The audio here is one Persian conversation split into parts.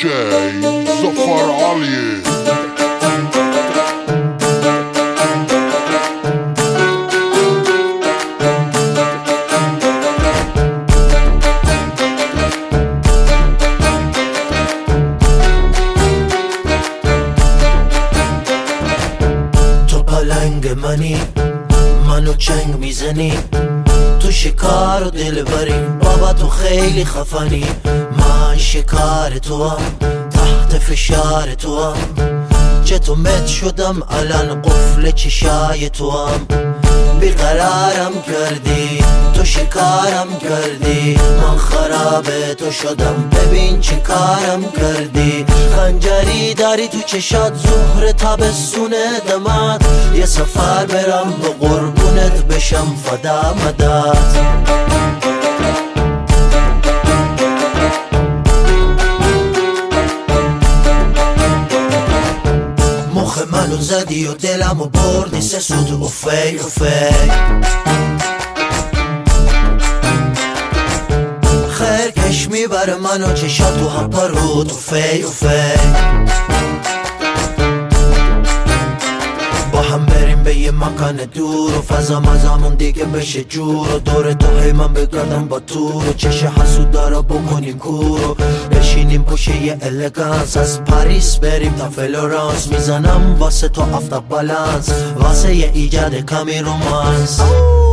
DJ Zafar Ali. تو پلنگ منو چنگ میزنی، تو شکار و دلبری، بابا تو خیلی خفنی. من شکار تو هم، تحت فشار تو هم، چطور مت شدم الان قفل چشای تو هم. بیقرارم کردی، تو شکارم کردی، من خراب تو شدم، ببین چه کارم کردی. خنجری داری تو چشات، ظهر تابستون دمات، یه سفر برم به قربونت بشم فدا مدات. مخ منو زدی و دلمو بردی، سه سوت اوفی اوفی. خیر کش میبره منو چشات تو هم پرود اوفی اوفی. با هم بریم به یه مکان دور و فضا مزامون دیگه بشه جور، و دور تو هی من بگردم با تور، و چش حسود دارا بکنیم کور، و بشینیم پشت یه الگانس، از پاریس بریم تا فلورانس. میزنم واسه تو آفتاب بالانس، واسه یه ایجاد کمی رومانس.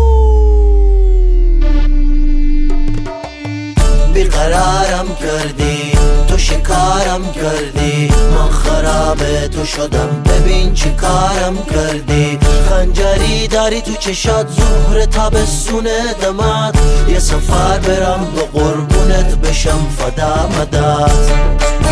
بیقرارم کردی، تو شکارم کردی، من خراب تو شدم، ببین چی کارم کردی. خنجری داری تو چشات، ظهر تابستون دمات، یه سفر برم به قربونت بشم فدا مدات.